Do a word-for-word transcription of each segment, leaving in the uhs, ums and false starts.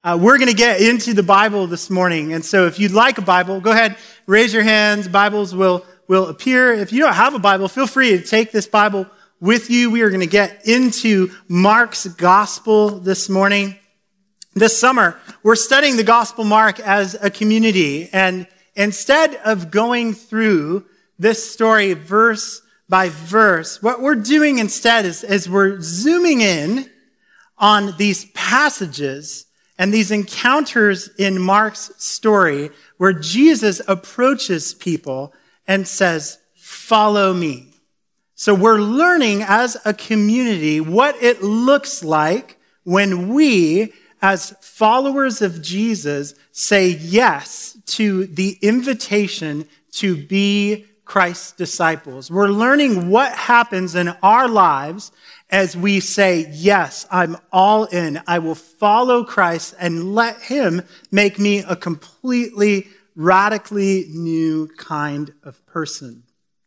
Uh, we're going to get into the Bible this morning. And so if you'd like a Bible, go ahead, raise your hands. Bibles will, will appear. If you don't have a Bible, feel free to take this Bible with you. We are going to get into Mark's gospel this morning. This summer, we're studying the Gospel Mark as a community. And instead of going through this story verse by verse, what we're doing instead is, is we're zooming in on these passages and these encounters in Mark's story where Jesus approaches people and says, "Follow me." So we're learning as a community what it looks like when we, as followers of Jesus, say yes to the invitation to be Christ's disciples. We're learning what happens in our lives as we say, yes, I'm all in. I will follow Christ and let him make me a completely, radically new kind of person.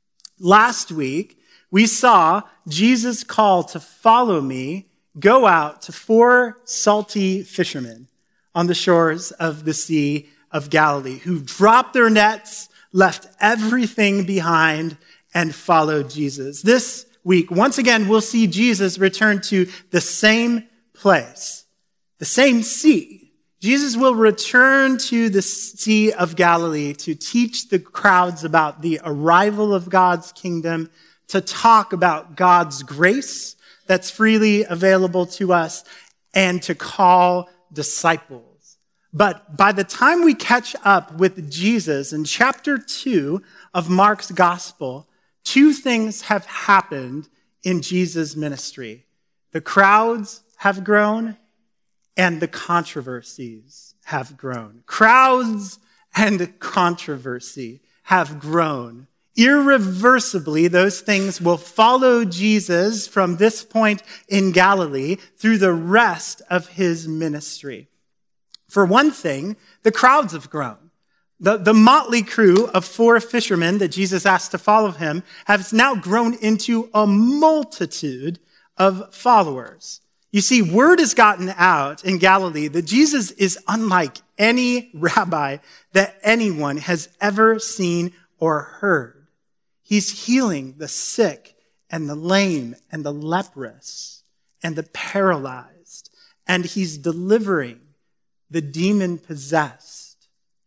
Last week, we saw Jesus' call to follow me go out to four salty fishermen on the shores of the Sea of Galilee who dropped their nets, left everything behind, and followed Jesus. This week, once again, we'll see Jesus return to the same place, the same sea. Jesus will return to the Sea of Galilee to teach the crowds about the arrival of God's kingdom, to talk about God's grace that's freely available to us, and to call disciples. But by the time we catch up with Jesus in chapter two of Mark's gospel, two things have happened in Jesus' ministry. The crowds have grown and the controversies have grown. Crowds and controversy have grown. Irreversibly, those things will follow Jesus from this point in Galilee through the rest of his ministry. For one thing, the crowds have grown. The, the motley crew of four fishermen that Jesus asked to follow him has now grown into a multitude of followers. You see, word has gotten out in Galilee that Jesus is unlike any rabbi that anyone has ever seen or heard. He's healing the sick and the lame and the leprous and the paralyzed, and he's delivering the demon-possessed.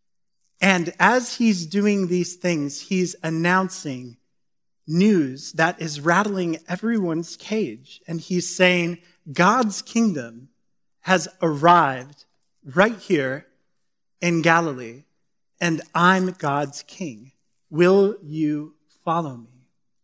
And as he's doing these things, he's announcing news that is rattling everyone's cage. And he's saying, God's kingdom has arrived right here in Galilee, and I'm God's king. Will you follow me?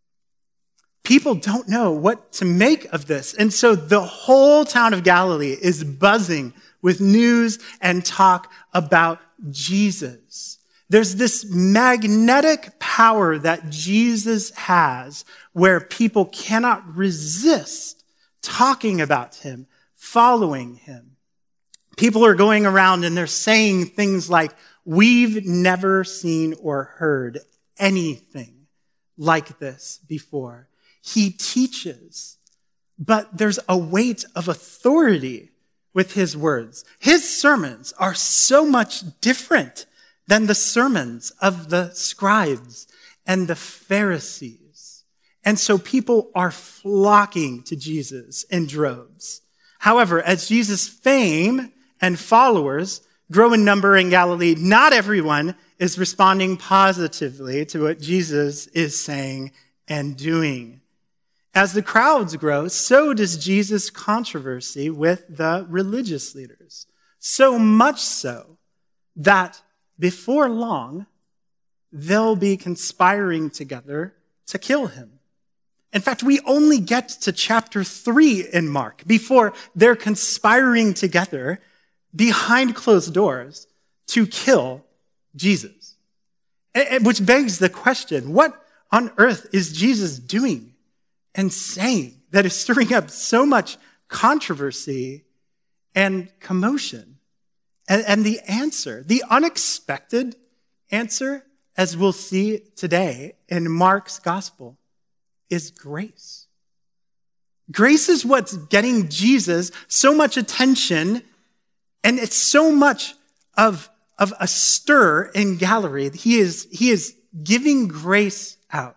People don't know what to make of this. And so the whole town of Galilee is buzzing with news and talk about Jesus. There's this magnetic power that Jesus has where people cannot resist talking about him, following him. People are going around and they're saying things like, "We've never seen or heard anything like this before." He teaches, but there's a weight of authority with his words. His sermons are so much different than the sermons of the scribes and the Pharisees. And so people are flocking to Jesus in droves. However, as Jesus' fame and followers grow in number in Galilee, not everyone is responding positively to what Jesus is saying and doing. As the crowds grow, so does Jesus' controversy with the religious leaders. So much so that before long, they'll be conspiring together to kill him. In fact, we only get to chapter three in Mark before they're conspiring together behind closed doors to kill Jesus. Which begs the question, what on earth is Jesus doing and saying that is stirring up so much controversy and commotion? And, and the answer, the unexpected answer, as we'll see today in Mark's gospel, is grace. Grace is what's getting Jesus so much attention And it's so much of, of a stir in Galilee. He is, he is giving grace out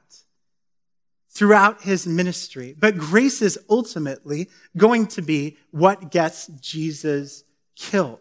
throughout his ministry. But grace is ultimately going to be what gets Jesus killed.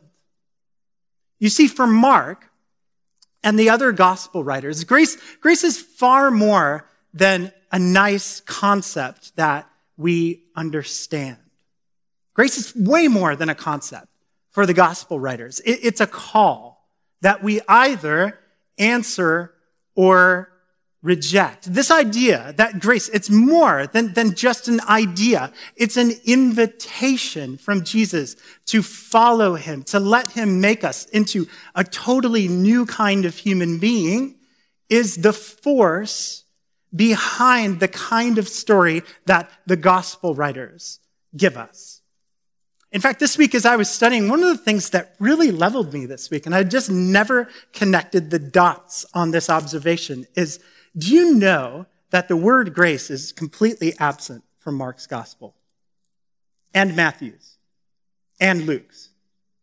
You see, for Mark and the other gospel writers, grace, grace is far more than a nice concept that we understand. Grace is way more than a concept for the gospel writers. It, it's a call that we either answer or reject. This idea that grace, it's more than, than just an idea. It's an invitation from Jesus to follow him, to let him make us into a totally new kind of human being, is the force behind the kind of story that the gospel writers give us. In fact, this week as I was studying, one of the things that really leveled me this week, and I just never connected the dots on this observation, is do you know that the word grace is completely absent from Mark's gospel and Matthew's and Luke's?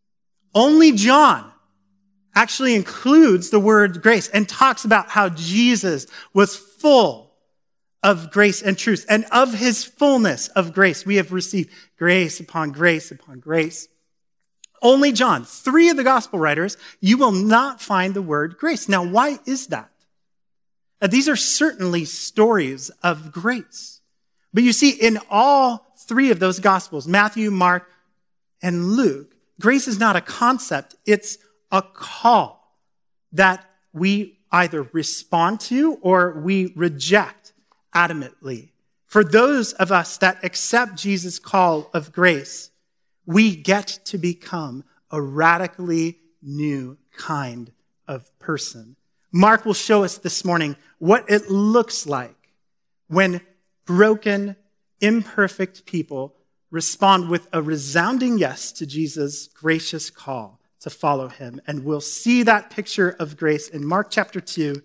Only John actually includes the word grace and talks about how Jesus was full of grace and truth, and of his fullness of grace we have received grace upon grace upon grace. Only John, three of the gospel writers, you will not find the word grace. Now, why is that? Now, these are certainly stories of grace. But you see, in all three of those gospels, Matthew, Mark, and Luke, grace is not a concept. It's a call that we either respond to or we reject adamantly. For those of us that accept Jesus' call of grace, we get to become a radically new kind of person. Mark will show us this morning what it looks like when broken, imperfect people respond with a resounding yes to Jesus' gracious call to follow him. And we'll see that picture of grace in Mark chapter two.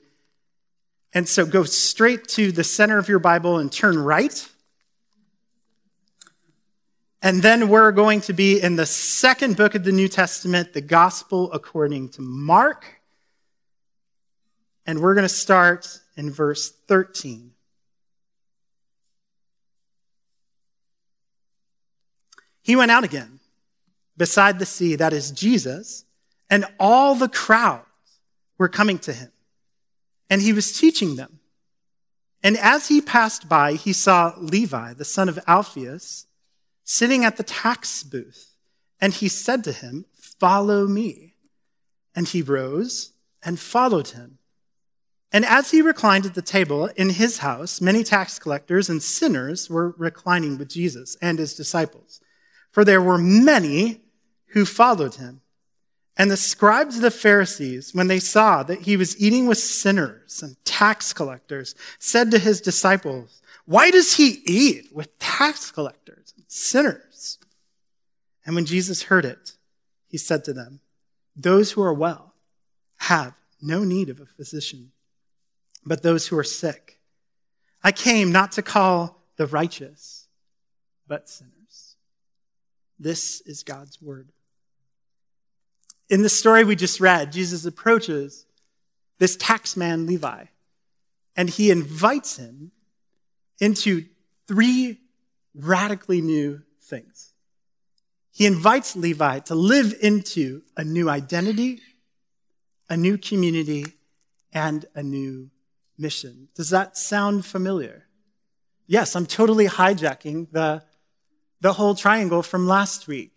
And so go straight to the center of your Bible and turn right. And then we're going to be in the second book of the New Testament, the Gospel according to Mark. And we're going to start in verse thirteen. He went out again beside the sea, that is Jesus, and all the crowds were coming to him. And he was teaching them. And as he passed by, he saw Levi, the son of Alphaeus, sitting at the tax booth. And he said to him, "Follow me." And he rose and followed him. And as he reclined at the table in his house, many tax collectors and sinners were reclining with Jesus and his disciples. For there were many who followed him. And the scribes of the Pharisees, when they saw that he was eating with sinners and tax collectors, said to his disciples, "Why does he eat with tax collectors and sinners?" And when Jesus heard it, he said to them, "Those who are well have no need of a physician, but those who are sick. I came not to call the righteous, but sinners." This is God's word. In the story we just read, Jesus approaches this tax man, Levi, and he invites him into three radically new things. He invites Levi to live into a new identity, a new community, and a new mission. Does that sound familiar? Yes, I'm totally hijacking the, the whole triangle from last week.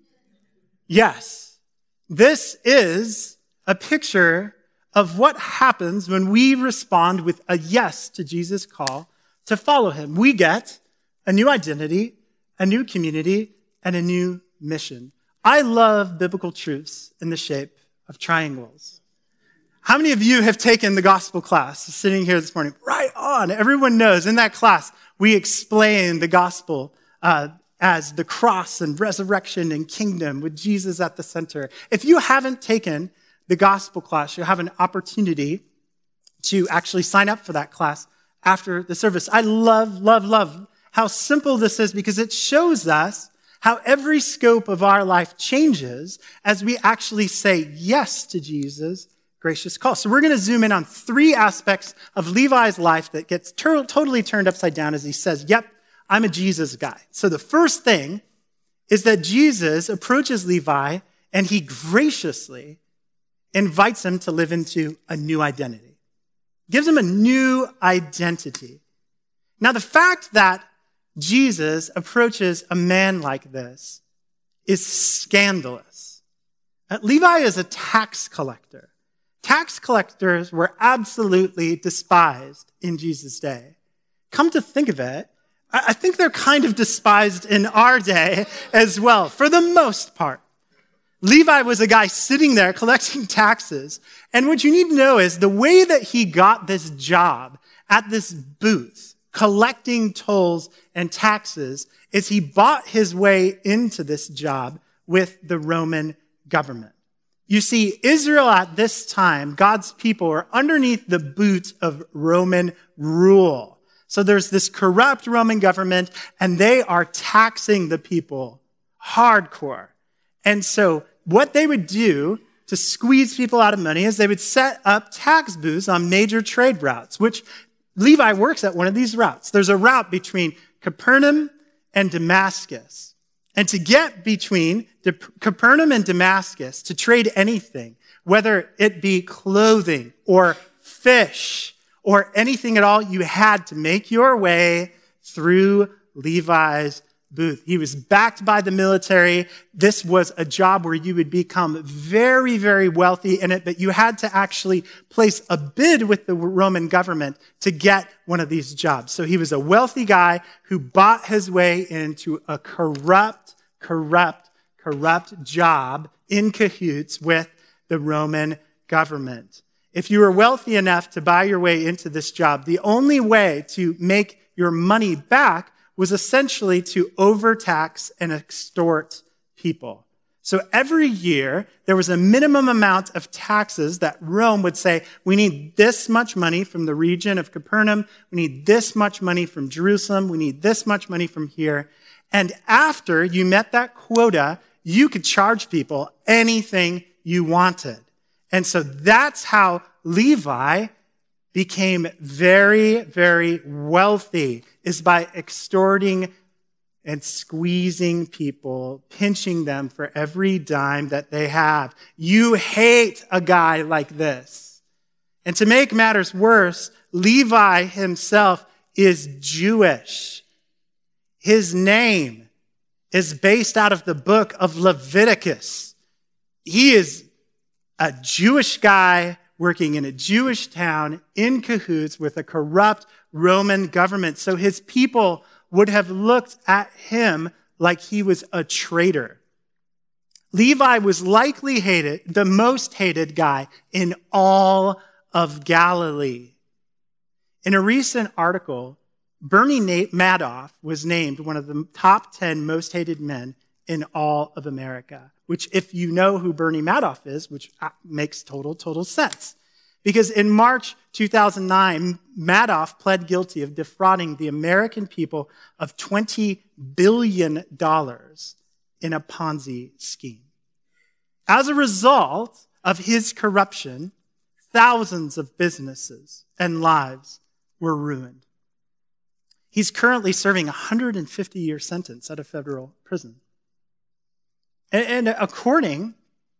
Yes. This is a picture of what happens when we respond with a yes to Jesus' call to follow him. We get a new identity, a new community, and a new mission. I love biblical truths in the shape of triangles. How many of you have taken the gospel class sitting here this morning? Right on. Everyone knows in that class, we explain the gospel uh, as the cross and resurrection and kingdom with Jesus at the center. If you haven't taken the gospel class, you'll have an opportunity to actually sign up for that class after the service. I love, love, love how simple this is because it shows us how every scope of our life changes as we actually say yes to Jesus' gracious call. So we're going to zoom in on three aspects of Levi's life that gets tur- totally turned upside down as he says, yep, I'm a Jesus guy. So the first thing is that Jesus approaches Levi and he graciously invites him to live into a new identity. Gives him a new identity. Now, the fact that Jesus approaches a man like this is scandalous. Uh, Levi is a tax collector. Tax collectors were absolutely despised in Jesus' day. Come to think of it, I think they're kind of despised in our day as well, for the most part. Levi was a guy sitting there collecting taxes. And what you need to know is the way that he got this job at this booth, collecting tolls and taxes, is he bought his way into this job with the Roman government. You see, Israel at this time, God's people, are underneath the boot of Roman rule. So there's this corrupt Roman government, and they are taxing the people hardcore. And so what they would do to squeeze people out of money is they would set up tax booths on major trade routes, which Levi works at one of these routes. There's a route between Capernaum and Damascus. And to get between Capernaum and Damascus, to trade anything, whether it be clothing or fish or anything at all, you had to make your way through Levi's booth. He was backed by the military. This was a job where you would become very, very wealthy in it, but you had to actually place a bid with the Roman government to get one of these jobs. So he was a wealthy guy who bought his way into a corrupt, corrupt, corrupt job in cahoots with the Roman government. If you were wealthy enough to buy your way into this job, the only way to make your money back was essentially to overtax and extort people. So every year, there was a minimum amount of taxes that Rome would say, we need this much money from the region of Capernaum, we need this much money from Jerusalem, we need this much money from here. And after you met that quota, you could charge people anything you wanted. And so that's how Levi became very, very wealthy, is by extorting and squeezing people, pinching them for every dime that they have. You hate a guy like this. And to make matters worse, Levi himself is Jewish. His name is based out of the book of Leviticus. He is a Jewish guy working in a Jewish town in cahoots with a corrupt Roman government. So his people would have looked at him like he was a traitor. Levi was likely hated, the most hated guy in all of Galilee. In a recent article, Bernie Madoff was named one of the top ten most hated men in all of America, which if you know who Bernie Madoff is, which makes total, total sense. Because in March two thousand nine, Madoff pled guilty of defrauding the American people of twenty billion dollars in a Ponzi scheme. As a result of his corruption, thousands of businesses and lives were ruined. He's currently serving a one hundred fifty year sentence at a federal prison. And, and according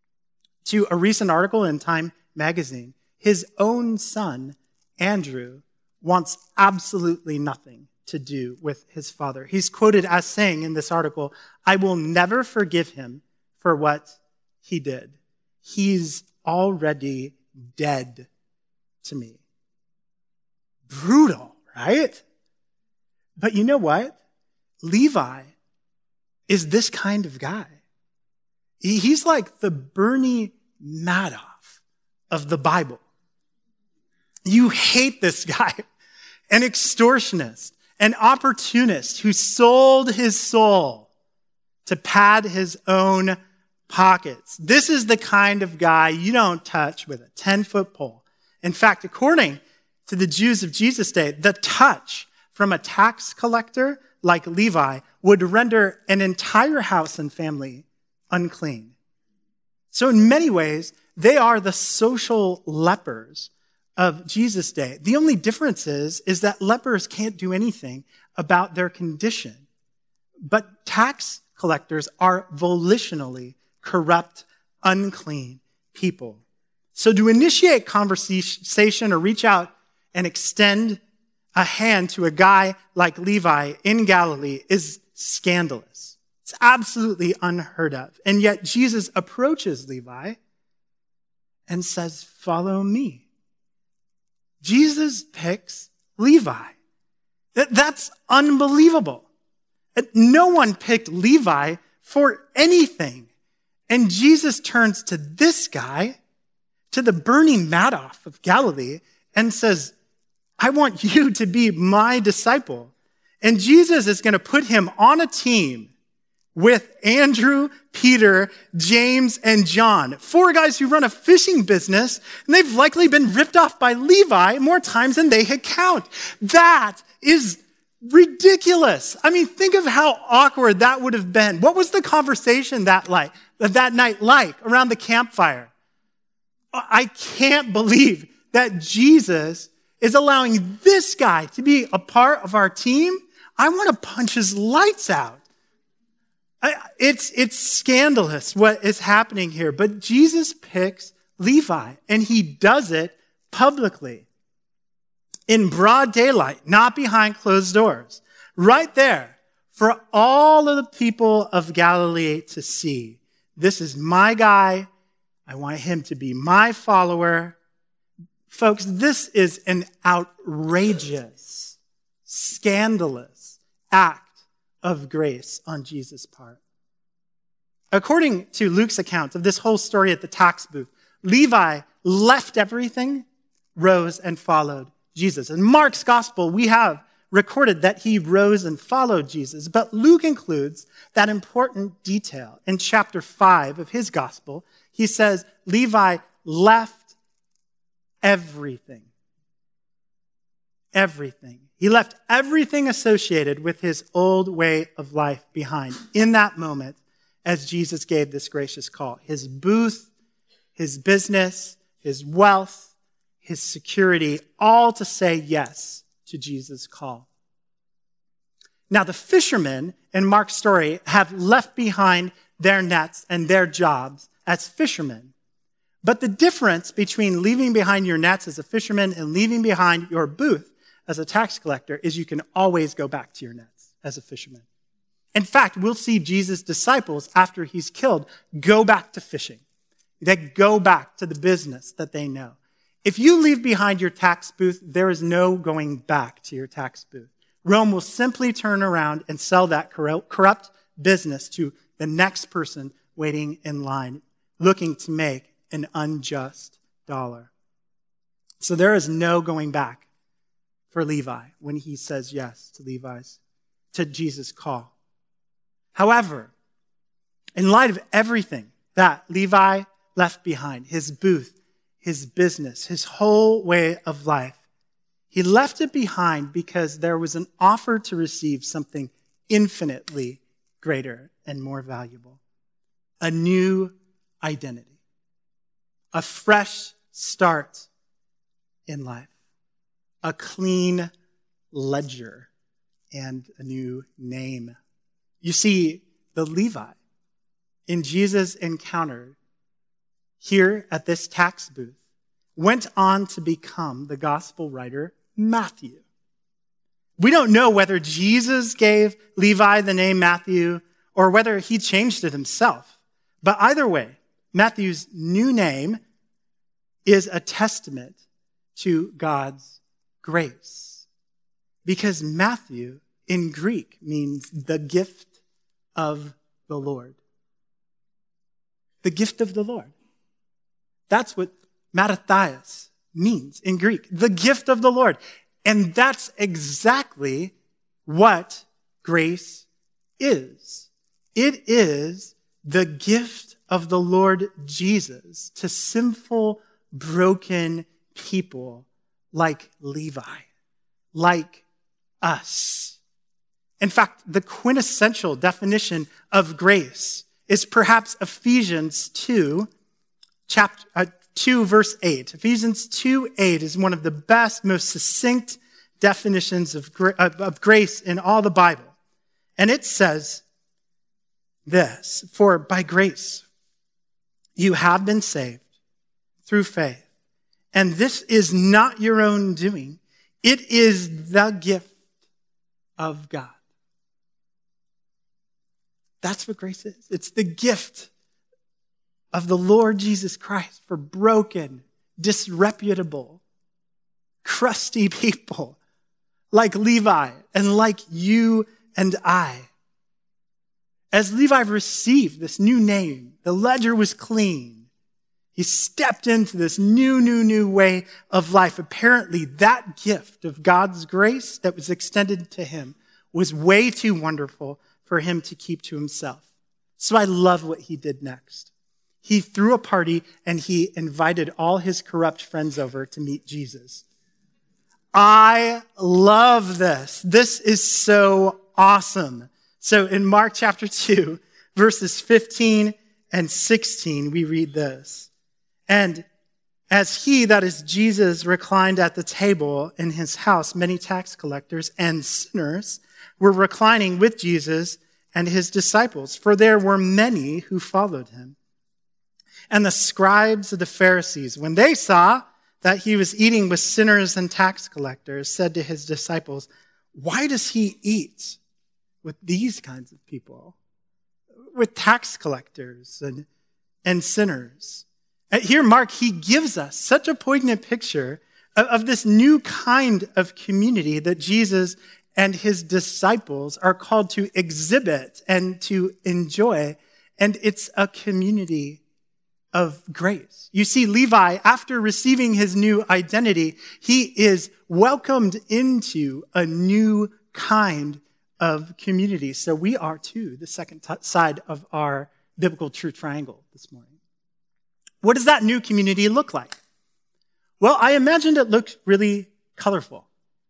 to a recent article in Time magazine, his own son, Andrew, wants absolutely nothing to do with his father. He's quoted as saying in this article, "I will never forgive him for what he did. He's already dead to me." Brutal, right? But you know what? Levi is this kind of guy. He's like the Bernie Madoff of the Bible. You hate this guy, an extortionist, an opportunist who sold his soul to pad his own pockets. This is the kind of guy you don't touch with a ten-foot pole. In fact, according to the Jews of Jesus' day, the touch from a tax collector like Levi would render an entire house and family unclean. So in many ways, they are the social lepers of Jesus' day. The only difference is, is that lepers can't do anything about their condition. But tax collectors are volitionally corrupt, unclean people. So to initiate conversation or reach out and extend a hand to a guy like Levi in Galilee is scandalous. It's absolutely unheard of. And yet Jesus approaches Levi and says, "Follow me." Jesus picks Levi. That, that's unbelievable. No one picked Levi for anything. And Jesus turns to this guy, to the Bernie Madoff of Galilee, and says, "I want you to be my disciple." And Jesus is going to put him on a team with Andrew, Peter, James, and John. Four guys who run a fishing business, and they've likely been ripped off by Levi more times than they could count. That is ridiculous. I mean, think of how awkward that would have been. What was the conversation that like that night like around the campfire? I can't believe that Jesus is allowing this guy to be a part of our team. I want to punch his lights out. I, it's, it's scandalous what is happening here, but Jesus picks Levi, and he does it publicly, in broad daylight, not behind closed doors, right there for all of the people of Galilee to see. This is my guy. I want him to be my follower. Folks, this is an outrageous, scandalous act of grace on Jesus' part. According to Luke's account of this whole story at the tax booth, Levi left everything, rose, and followed Jesus. In Mark's gospel, we have recorded that he rose and followed Jesus, but Luke includes that important detail. In chapter five of his gospel, he says Levi left everything. Everything. He left everything associated with his old way of life behind in that moment as Jesus gave this gracious call. His booth, his business, his wealth, his security, all to say yes to Jesus' call. Now, the fishermen in Mark's story have left behind their nets and their jobs as fishermen. But the difference between leaving behind your nets as a fisherman and leaving behind your booth as a tax collector is you can always go back to your nets as a fisherman. In fact, we'll see Jesus' disciples, after he's killed, go back to fishing. They go back to the business that they know. If you leave behind your tax booth, there is no going back to your tax booth. Rome will simply turn around and sell that corrupt business to the next person waiting in line, looking to make an unjust dollar. So there is no going back for Levi when he says yes to Levi's, to Jesus' call. However, in light of everything that Levi left behind, his booth, his business, his whole way of life, he left it behind because there was an offer to receive something infinitely greater and more valuable. A new identity. A fresh start in life. A clean ledger and a new name. You see, the Levi in Jesus' encounter here at this tax booth went on to become the gospel writer Matthew. We don't know whether Jesus gave Levi the name Matthew or whether he changed it himself. But either way, Matthew's new name is a testament to God's grace. Because Matthew in Greek means the gift of the Lord. The gift of the Lord. That's what Mattathias means in Greek. The gift of the Lord. And that's exactly what grace is. It is the gift of the Lord Jesus to sinful, broken people like Levi, like us. In fact, the quintessential definition of grace is perhaps Ephesians two, chapter, uh, two, verse eight. Ephesians two, eight is one of the best, most succinct definitions of, gra- of grace in all the Bible. And it says this, for by grace you have been saved through faith. And this is not your own doing. It is the gift of God. That's what grace is. It's the gift of the Lord Jesus Christ for broken, disreputable, crusty people like Levi and like you and I. As Levi received this new name, the ledger was clean. He stepped into this new, new, new way of life. Apparently, that gift of God's grace that was extended to him was way too wonderful for him to keep to himself. So I love what he did next. He threw a party and he invited all his corrupt friends over to meet Jesus. I love this. This is so awesome. So in Mark chapter two, verses fifteen and sixteen, we read this. And as he, that is Jesus, reclined at the table in his house, many tax collectors and sinners were reclining with Jesus and his disciples, for there were many who followed him. And the scribes of the Pharisees, when they saw that he was eating with sinners and tax collectors, said to his disciples, why does he eat with these kinds of people, with tax collectors and, and sinners? And here, Mark, he gives us such a poignant picture of, of this new kind of community that Jesus and his disciples are called to exhibit and to enjoy. And it's a community of grace. You see, Levi, after receiving his new identity, he is welcomed into a new kind of community. So we are too the second t- side of our biblical truth triangle this morning. What does that new community look like? Well, I imagined it looked really colorful.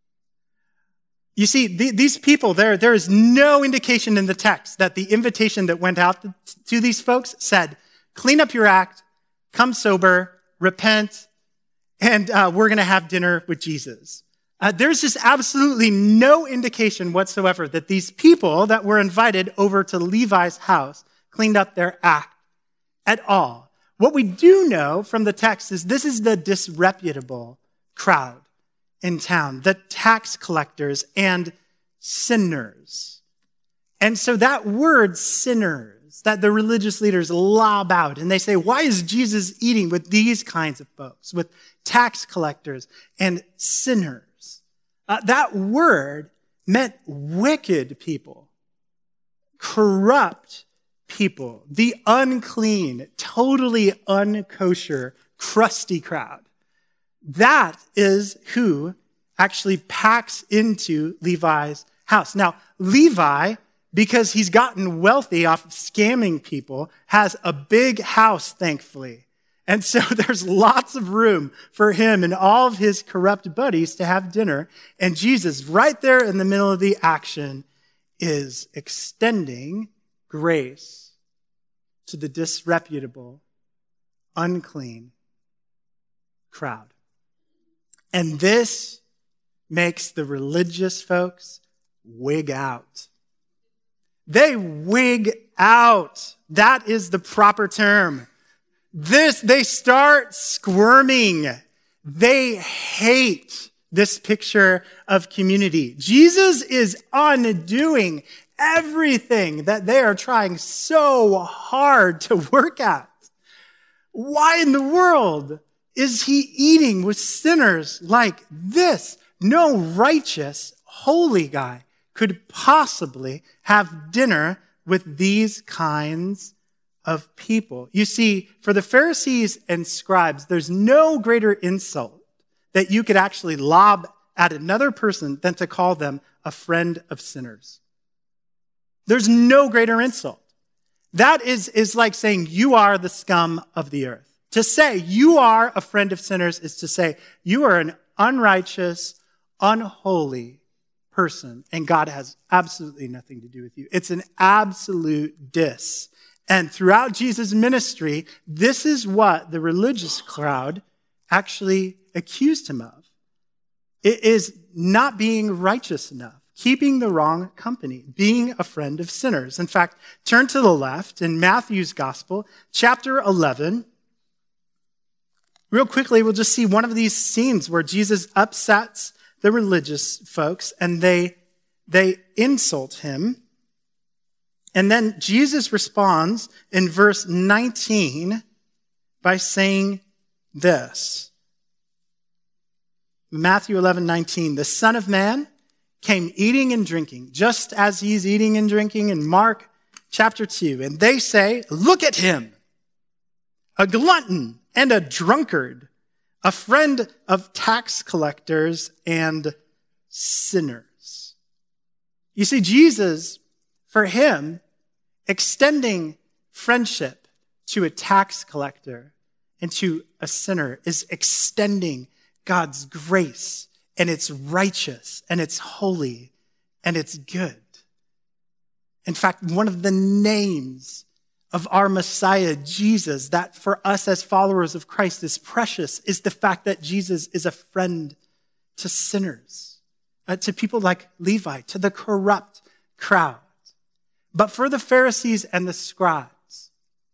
You see, the, these people, there, there is no indication in the text that the invitation that went out to, to these folks said, clean up your act, come sober, repent, and uh, we're going to have dinner with Jesus. Uh, there's just absolutely no indication whatsoever that these people that were invited over to Levi's house cleaned up their act at all. What we do know from the text is this is the disreputable crowd in town, the tax collectors and sinners. And so that word sinners, that the religious leaders lob out, and they say, why is Jesus eating with these kinds of folks, with tax collectors and sinners? Uh, that word meant wicked people, corrupt people, the unclean, totally unkosher, crusty crowd. That is who actually packs into Levi's house. Now, Levi, because he's gotten wealthy off of scamming people, has a big house, thankfully. And so there's lots of room for him and all of his corrupt buddies to have dinner. And Jesus, right there in the middle of the action, is extending grace to the disreputable, unclean crowd. And this makes the religious folks wig out. They wig out. That is the proper term. This, they start squirming. They hate this picture of community. Jesus is undoing everything that they are trying so hard to work at. Why in the world is he eating with sinners like this? No righteous, holy guy could possibly have dinner with these kinds of people. You see, for the Pharisees and scribes, there's no greater insult that you could actually lob at another person than to call them a friend of sinners. There's no greater insult. That is, is like saying you are the scum of the earth. To say you are a friend of sinners is to say you are an unrighteous, unholy person, and God has absolutely nothing to do with you. It's an absolute diss. And throughout Jesus' ministry, this is what the religious crowd actually accused him of. It is not being righteous enough, keeping the wrong company, being a friend of sinners. In fact, turn to the left in Matthew's gospel, chapter eleven. Real quickly, we'll just see one of these scenes where Jesus upsets the religious folks and they, they insult him. And then Jesus responds in verse nineteen by saying this. Matthew eleven nineteen, the Son of Man came eating and drinking, just as he's eating and drinking in Mark chapter two. And they say, look at him, a glutton and a drunkard, a friend of tax collectors and sinners. You see, Jesus, for him, extending friendship to a tax collector and to a sinner is extending God's grace, and it's righteous, and it's holy, and it's good. In fact, one of the names of our Messiah, Jesus, that for us as followers of Christ is precious, is the fact that Jesus is a friend to sinners, uh, to people like Levi, to the corrupt crowd. But for the Pharisees and the scribes,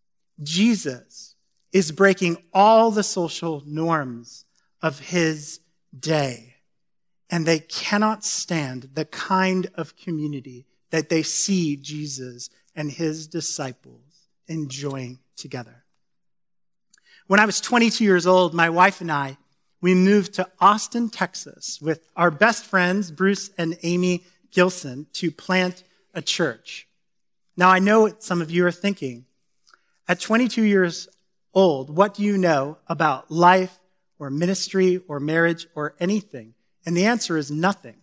Jesus is breaking all the social norms of his day. And they cannot stand the kind of community that they see Jesus and his disciples enjoying together. When I was twenty-two years old, my wife and I, we moved to Austin, Texas with our best friends, Bruce and Amy Gilson, to plant a church. Now, I know what some of you are thinking. At twenty-two years old, what do you know about life or ministry or marriage or anything? And the answer is nothing.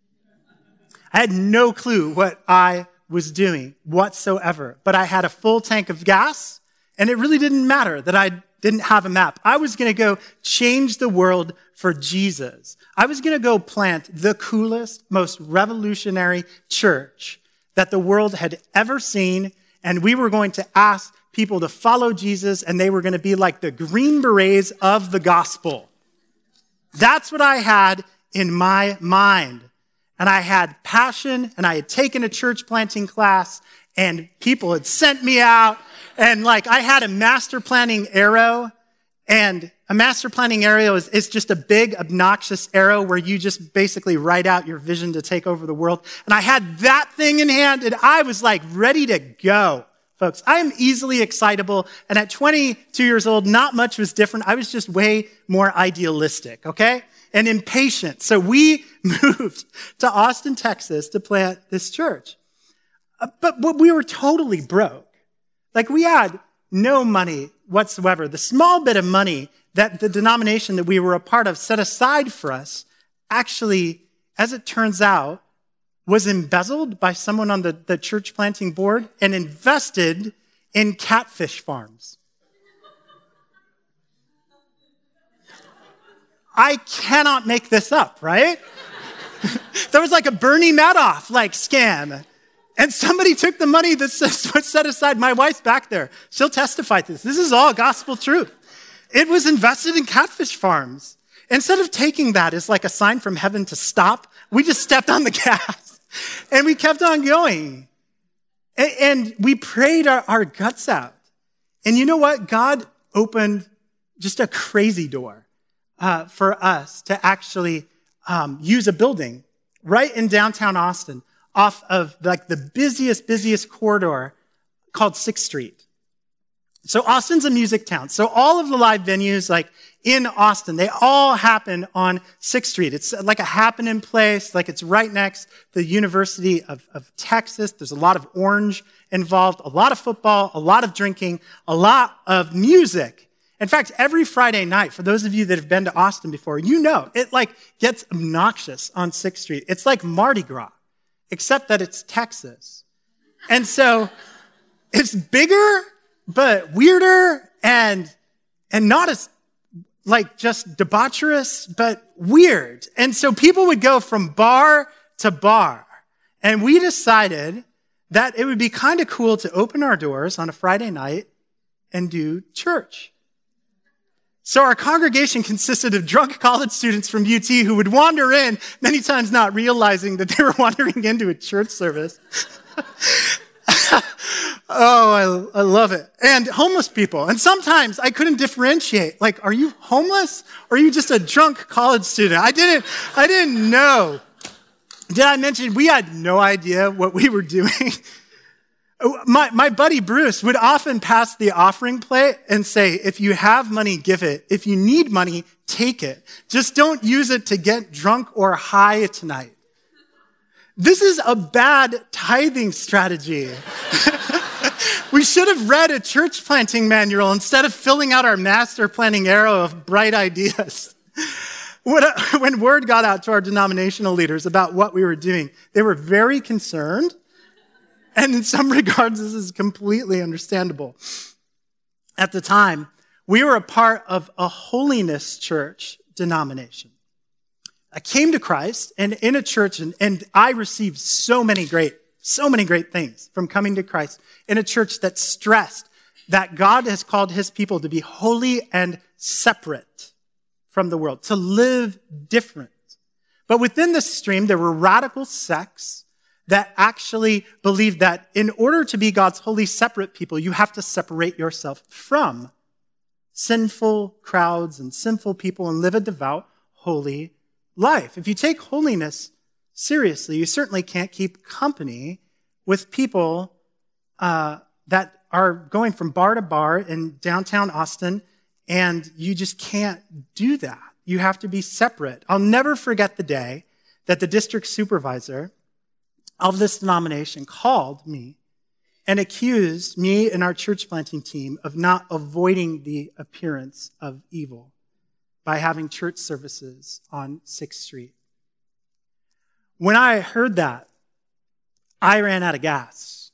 I had no clue what I was doing whatsoever, but I had a full tank of gas, and it really didn't matter that I didn't have a map. I was going to go change the world for Jesus. I was going to go plant the coolest, most revolutionary church that the world had ever seen, and we were going to ask people to follow Jesus, and they were going to be like the Green Berets of the gospel. That's what I had in my mind. And I had passion, and I had taken a church planting class, and people had sent me out, and like I had a master planning arrow, and a master planning arrow is, is just a big, obnoxious arrow where you just basically write out your vision to take over the world. And I had that thing in hand, and I was like ready to go. Folks, I am easily excitable, and at twenty-two years old, not much was different. I was just way more idealistic, okay? And impatient. So we moved to Austin, Texas to plant this church. Uh, but, but we were totally broke. Like we had no money whatsoever. The small bit of money that the denomination that we were a part of set aside for us actually, as it turns out, was embezzled by someone on the, the church planting board and invested in catfish farms. I cannot make this up, right? There was like a Bernie Madoff like scam. And somebody took the money that was set aside. My wife's back there. She'll testify to this. This is all gospel truth. It was invested in catfish farms. Instead of taking that as like a sign from heaven to stop, we just stepped on the gas and we kept on going. And we prayed our, our guts out. And you know what? God opened just a crazy door. Uh, for us to actually um, use a building right in downtown Austin off of like the busiest, busiest corridor called sixth street. So Austin's a music town. So all of the live venues like in Austin, they all happen on sixth street. It's like a happening place, like it's right next to the University of, of Texas. There's a lot of orange involved, a lot of football, a lot of drinking, a lot of music. In fact, every Friday night, for those of you that have been to Austin before, you know, it like gets obnoxious on sixth street. It's like Mardi Gras, except that it's Texas. And so it's bigger, but weirder and, and not as like just debaucherous, but weird. And so people would go from bar to bar. And we decided that it would be kind of cool to open our doors on a Friday night and do church. So our congregation consisted of drunk college students from U T who would wander in, many times not realizing that they were wandering into a church service. Oh, I, I love it. And homeless people. And sometimes I couldn't differentiate. Like, are you homeless or are you just a drunk college student? I didn't, I didn't know. Did I mention we had no idea what we were doing? My, my buddy Bruce would often pass the offering plate and say, if you have money, give it. If you need money, take it. Just don't use it to get drunk or high tonight. This is a bad tithing strategy. We should have read a church planting manual instead of filling out our master planning arrow of bright ideas. When word got out to our denominational leaders about what we were doing, they were very concerned. And in some regards, this is completely understandable. At the time, we were a part of a holiness church denomination. I came to Christ and in a church, and, and I received so many great, so many great things from coming to Christ in a church that stressed that God has called his people to be holy and separate from the world, to live different. But within this stream, there were radical sects that actually believed that in order to be God's holy, separate people, you have to separate yourself from sinful crowds and sinful people and live a devout, holy life. If you take holiness seriously, you certainly can't keep company with people uh, that are going from bar to bar in downtown Austin, and you just can't do that. You have to be separate. I'll never forget the day that the district supervisor of this denomination called me and accused me and our church planting team of not avoiding the appearance of evil by having church services on sixth street. When I heard that, I ran out of gas.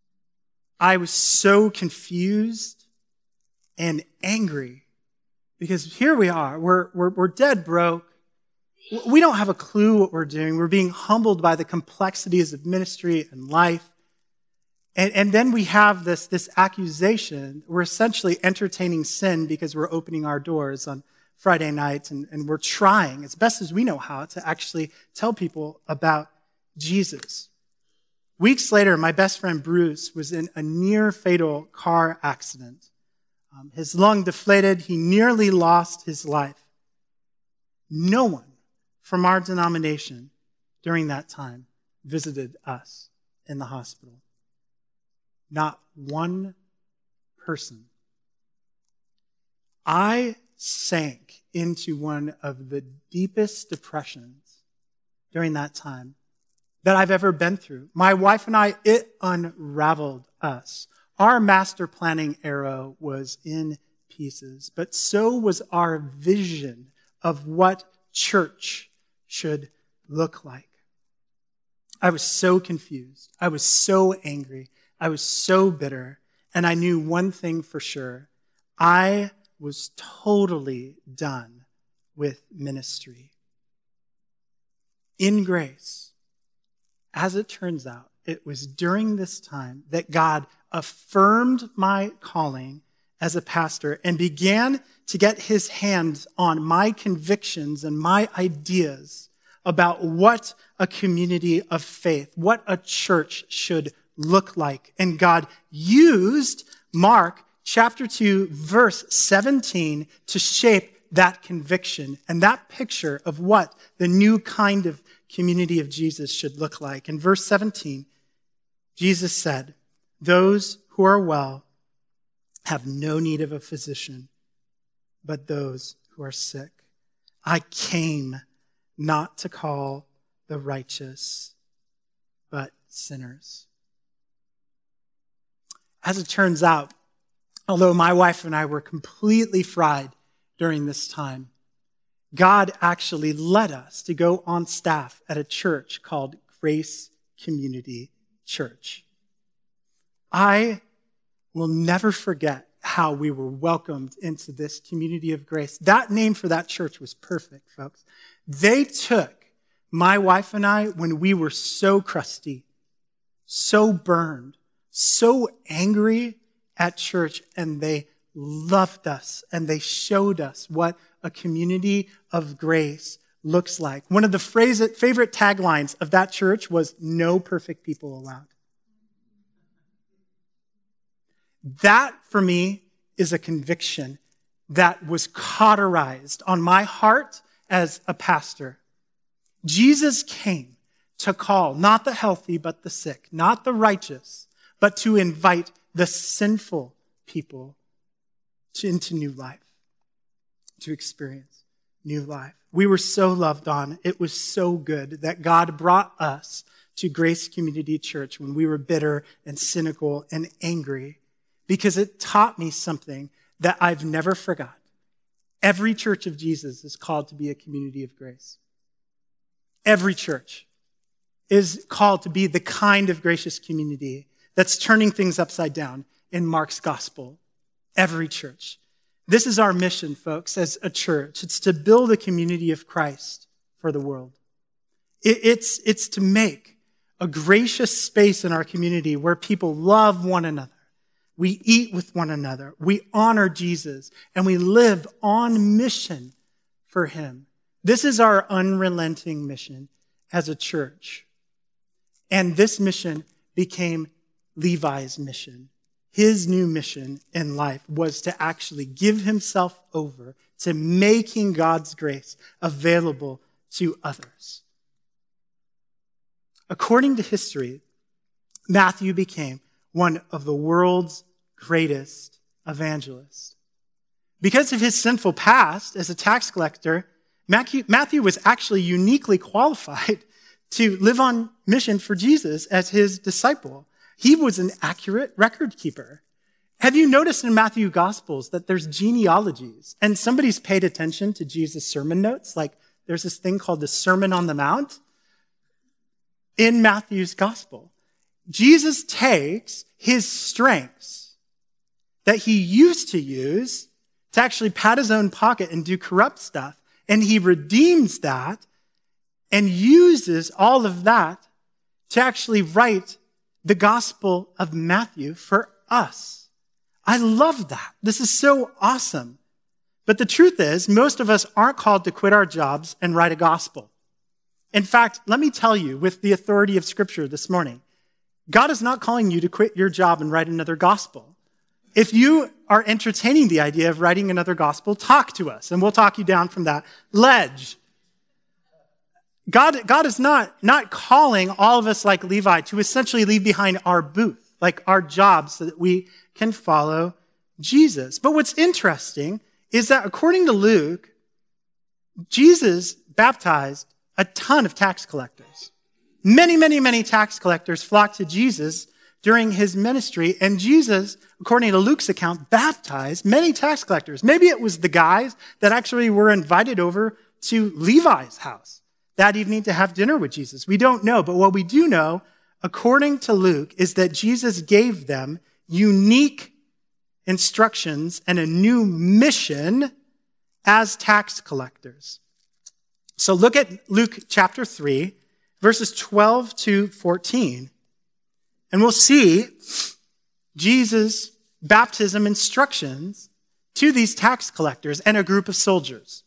I was so confused and angry because here we are. We're, we're, we're dead broke. We don't have a clue what we're doing. We're being humbled by the complexities of ministry and life. And, and then we have this, this accusation. We're essentially entertaining sin because we're opening our doors on Friday nights, and, and we're trying as best as we know how to actually tell people about Jesus. Weeks later, my best friend Bruce was in a near fatal car accident. Um, his lung deflated. He nearly lost his life. No one from our denomination during that time visited us in the hospital. Not one person. I sank into one of the deepest depressions during that time that I've ever been through. My wife and I, it unraveled us. Our master planning arrow was in pieces, but so was our vision of what church should look like. I was so confused. I was so angry. I was so bitter. And I knew one thing for sure. I was totally done with ministry. In grace, as it turns out, it was during this time that God affirmed my calling as a pastor and began to get his hands on my convictions and my ideas about what a community of faith, what a church should look like. And God used Mark chapter two, verse seventeen to shape that conviction and that picture of what the new kind of community of Jesus should look like. In verse seventeen, Jesus said, "Those who are well have no need of a physician, but those who are sick. I came not to call the righteous, but sinners." As it turns out, although my wife and I were completely fried during this time, God actually led us to go on staff at a church called Grace Community Church. I will never forget how we were welcomed into this community of grace. That name for that church was perfect, folks. They took my wife and I, when we were so crusty, so burned, so angry at church, and they loved us and they showed us what a community of grace looks like. One of the phrase, favorite taglines of that church was, "No perfect people allowed." That, for me, is a conviction that was cauterized on my heart as a pastor. Jesus came to call not the healthy, but the sick, not the righteous, but to invite the sinful people to, into new life, to experience new life. We were so loved on. It was so good that God brought us to Grace Community Church when we were bitter and cynical and angry, because it taught me something that I've never forgot. Every church of Jesus is called to be a community of grace. Every church is called to be the kind of gracious community that's turning things upside down in Mark's gospel. Every church. This is our mission, folks, as a church. It's to build a community of Christ for the world. It, it's, it's to make a gracious space in our community where people love one another. We eat with one another. We honor Jesus, and we live on mission for him. This is our unrelenting mission as a church. And this mission became Levi's mission. His new mission in life was to actually give himself over to making God's grace available to others. According to history, Matthew became one of the world's greatest evangelists. Because of his sinful past as a tax collector, Matthew was actually uniquely qualified to live on mission for Jesus as his disciple. He was an accurate record keeper. Have you noticed in Matthew's Gospels that there's genealogies, and somebody's paid attention to Jesus' sermon notes? Like there's this thing called the Sermon on the Mount in Matthew's Gospel. Jesus takes his strengths that he used to use to actually pat his own pocket and do corrupt stuff, and he redeems that and uses all of that to actually write the Gospel of Matthew for us. I love that. This is so awesome. But the truth is, most of us aren't called to quit our jobs and write a gospel. In fact, let me tell you, with the authority of Scripture this morning, God is not calling you to quit your job and write another gospel. If you are entertaining the idea of writing another gospel, talk to us, and we'll talk you down from that ledge. God, God is not, not calling all of us like Levi to essentially leave behind our booth, like our jobs, so that we can follow Jesus. But what's interesting is that according to Luke, Jesus baptized a ton of tax collectors. Many, many, many tax collectors flocked to Jesus during his ministry, and Jesus, according to Luke's account, baptized many tax collectors. Maybe it was the guys that actually were invited over to Levi's house that evening to have dinner with Jesus. We don't know, but what we do know, according to Luke, is that Jesus gave them unique instructions and a new mission as tax collectors. So look at Luke chapter three, verses twelve to fourteen. And we'll see Jesus' baptism instructions to these tax collectors and a group of soldiers.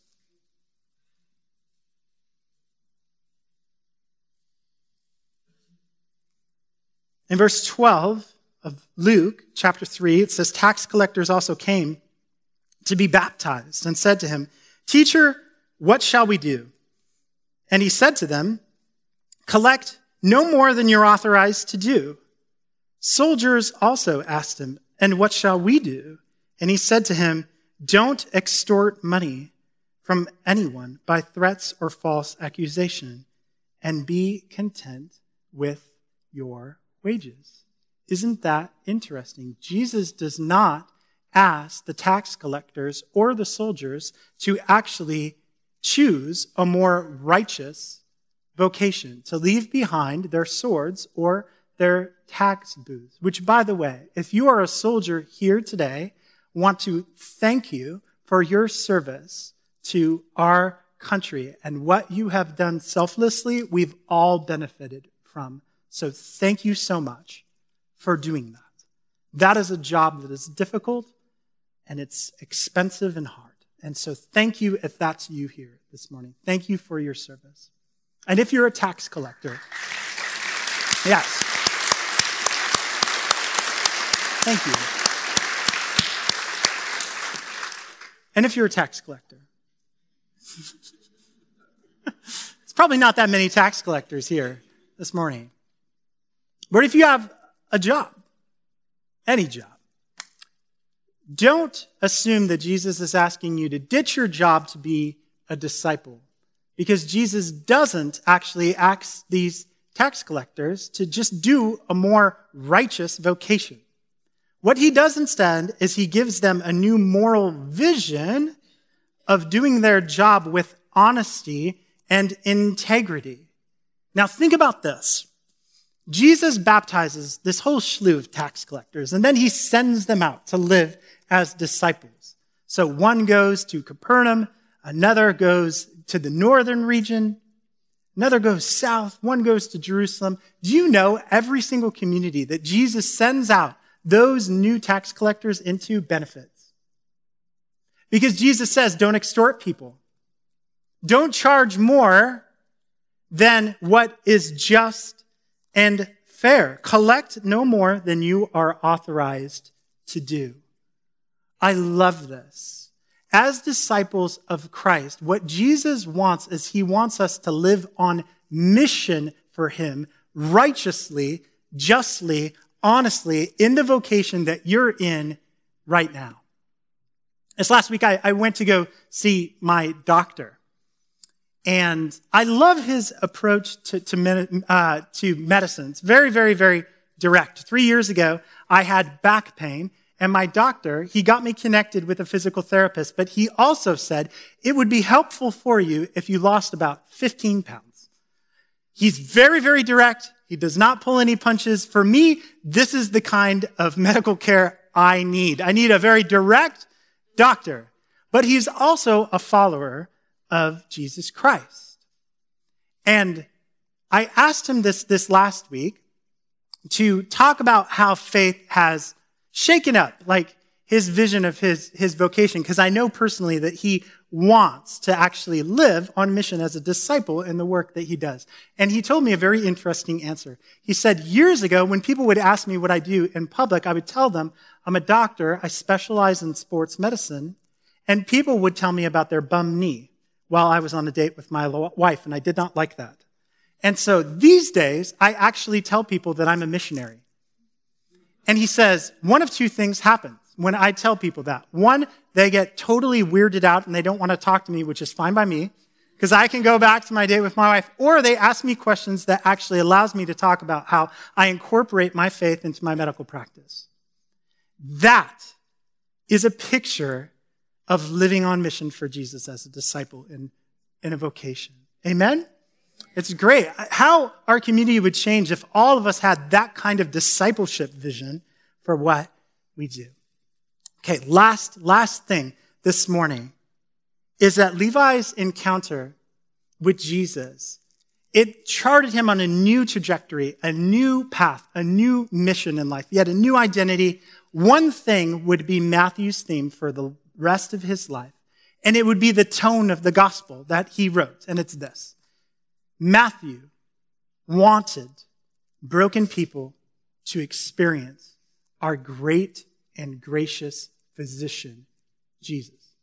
In verse twelve of Luke chapter three, it says, tax collectors also came to be baptized and said to him, "Teacher, what shall we do?" And he said to them, "Collect no more than you're authorized to do." Soldiers also asked him, "And what shall we do?" And he said to him, "Don't extort money from anyone by threats or false accusation, and be content with your wages." Isn't that interesting? Jesus does not ask the tax collectors or the soldiers to actually choose a more righteous vocation, to leave behind their swords or their tax booths. Which, by the way, if you are a soldier here today, want to thank you for your service to our country. And what you have done selflessly, we've all benefited from. So thank you so much for doing that. That is a job that is difficult and it's expensive and hard. And so thank you if that's you here this morning. Thank you for your service. And if you're a tax collector, yes. Thank you. And if you're a tax collector, it's probably not that many tax collectors here this morning. But if you have a job, any job, don't assume that Jesus is asking you to ditch your job to be a disciple, because Jesus doesn't actually ask these tax collectors to just do a more righteous vocation. What he does instead is he gives them a new moral vision of doing their job with honesty and integrity. Now think about this. Jesus baptizes this whole slew of tax collectors, and then he sends them out to live as disciples. So one goes to Capernaum, another goes to the northern region, another goes south, one goes to Jerusalem. Do you know every single community that Jesus sends out those new tax collectors into benefits? Because Jesus says, don't extort people. Don't charge more than what is just and fair. Collect no more than you are authorized to do. I love this. As disciples of Christ, what Jesus wants is he wants us to live on mission for him, righteously, justly, honestly, in the vocation that you're in right now. This last week, I, I went to go see my doctor. And I love his approach to, to, uh, to medicine. It's very, very, very direct. Three years ago, I had back pain, and my doctor, he got me connected with a physical therapist, but he also said it would be helpful for you if you lost about fifteen pounds. He's very, very direct. He does not pull any punches. For me, this is the kind of medical care I need. I need a very direct doctor, but he's also a follower of Jesus Christ. And I asked him this, this last week to talk about how faith has shaken up, like his vision of his, his vocation, because I know personally that he wants to actually live on mission as a disciple in the work that he does. And he told me a very interesting answer. He said, years ago, when people would ask me what I do in public, I would tell them, I'm a doctor, I specialize in sports medicine, and people would tell me about their bum knee while I was on a date with my wife, and I did not like that. And so these days, I actually tell people that I'm a missionary. And he says, one of two things happens when I tell people that. One, they get totally weirded out and they don't want to talk to me, which is fine by me, because I can go back to my date with my wife. Or they ask me questions that actually allows me to talk about how I incorporate my faith into my medical practice. That is a picture of living on mission for Jesus as a disciple in, in a vocation. Amen? It's great. How our community would change if all of us had that kind of discipleship vision for what we do. Okay, last, last thing this morning is that Levi's encounter with Jesus, it charted him on a new trajectory, a new path, a new mission in life. He had a new identity. One thing would be Matthew's theme for the rest of his life, and it would be the tone of the gospel that he wrote, and it's this. Matthew wanted broken people to experience our great and gracious physician, Jesus.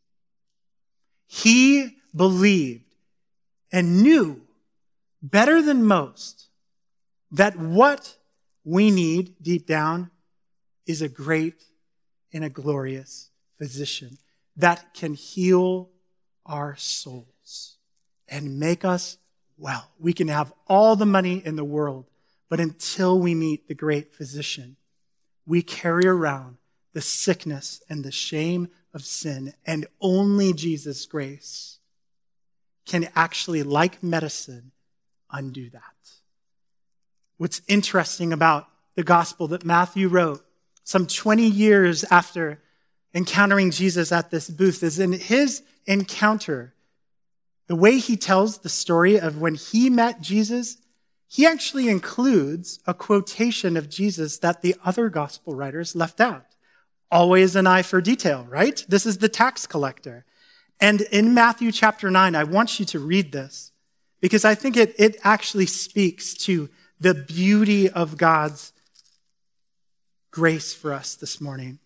He believed and knew better than most that what we need deep down is a great and a glorious physician that can heal our souls and make us well. We can have all the money in the world, but until we meet the great physician, we carry around the sickness and the shame of sin, and only Jesus' grace can actually, like medicine, undo that. What's interesting about the gospel that Matthew wrote some twenty years after encountering Jesus at this booth is in his encounter the way he tells the story of when he met Jesus, he actually includes a quotation of Jesus that the other gospel writers left out. Always an eye for detail, right? This is the tax collector. And in Matthew chapter nine, I want you to read this because I think it, it actually speaks to the beauty of God's grace for us this morning.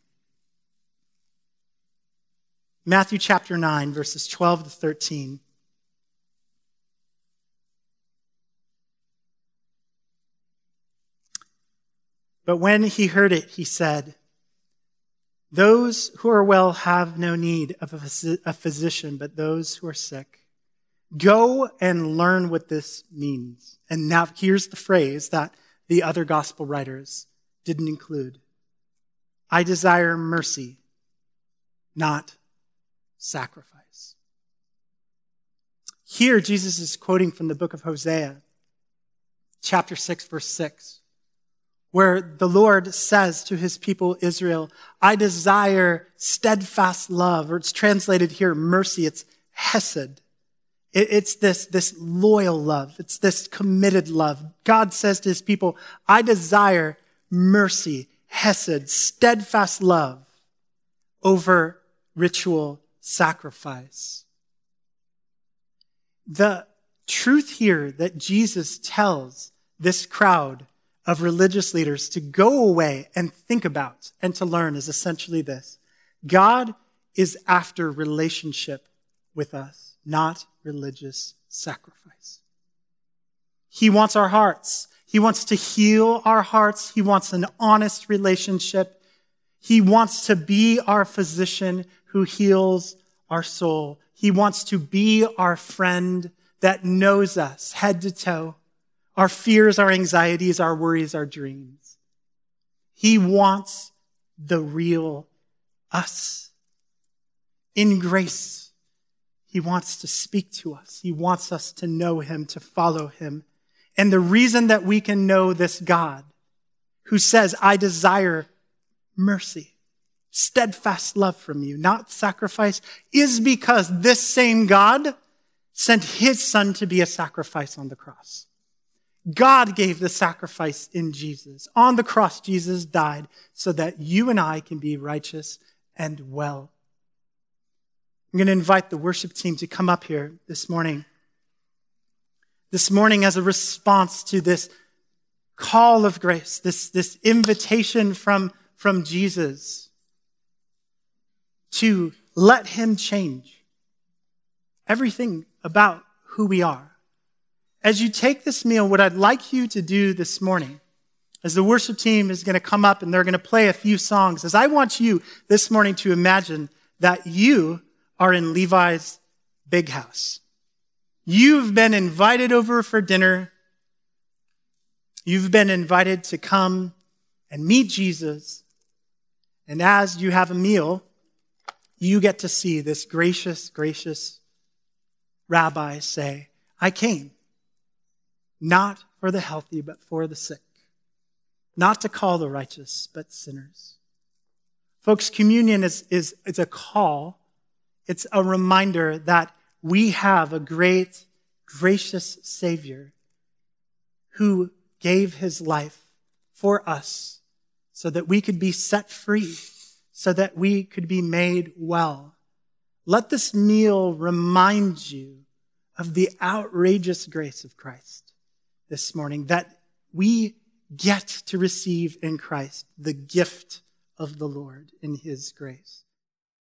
Matthew chapter nine, verses twelve to thirteen. But when he heard it, he said, "Those who are well have no need of a physician, but those who are sick. Go and learn what this means." And now here's the phrase that the other gospel writers didn't include. "I desire mercy, not sacrifice." Here, Jesus is quoting from the book of Hosea, chapter six, verse six, where the Lord says to his people Israel, "I desire steadfast love," or it's translated here, mercy. It's hesed. It's this, this loyal love. It's this committed love. God says to his people, "I desire mercy, hesed, steadfast love over ritual sacrifice." The truth here that Jesus tells this crowd of religious leaders to go away and think about and to learn is essentially this: God is after relationship with us, not religious sacrifice. He wants our hearts. He wants to heal our hearts. He wants an honest relationship. He wants to be our physician who heals our soul. He wants to be our friend that knows us head to toe, our fears, our anxieties, our worries, our dreams. He wants the real us. In grace, he wants to speak to us. He wants us to know him, to follow him. And the reason that we can know this God who says, "I desire mercy, steadfast love from you, not sacrifice," is because this same God sent his son to be a sacrifice on the cross. God gave the sacrifice in Jesus. On the cross, Jesus died so that you and I can be righteous and well. I'm going to invite the worship team to come up here this morning. This morning, as a response to this call of grace, this, this invitation from, from Jesus to let him change everything about who we are. As you take this meal, what I'd like you to do this morning, as the worship team is going to come up and they're going to play a few songs, is I want you this morning to imagine that you are in Levi's big house. You've been invited over for dinner. You've been invited to come and meet Jesus. And as you have a meal, you get to see this gracious, gracious rabbi say, "I came not for the healthy, but for the sick. Not to call the righteous, but sinners." Folks, communion is, is, is a call. It's a reminder that we have a great, gracious Savior who gave his life for us so that we could be set free, so that we could be made well. Let this meal remind you of the outrageous grace of Christ this morning, that we get to receive in Christ the gift of the Lord in his grace.